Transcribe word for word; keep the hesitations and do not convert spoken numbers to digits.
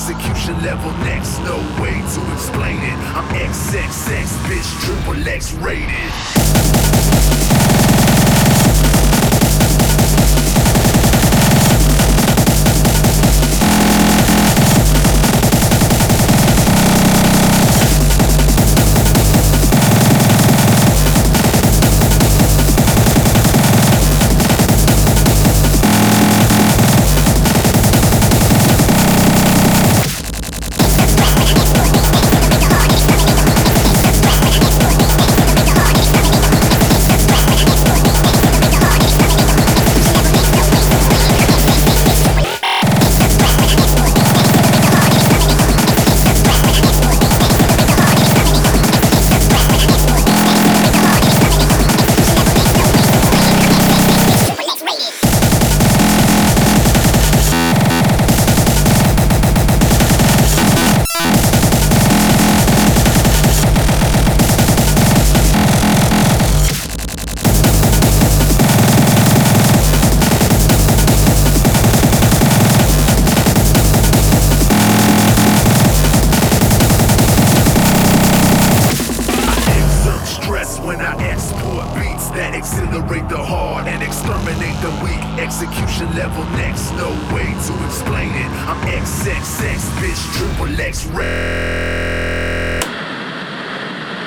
execution level next, no way to explain it. I'm X X X, bitch, triple X rated. When I export beats that accelerate the hard and exterminate the weak, execution level next, no way to explain it. I'm X X X, bitch, triple X red.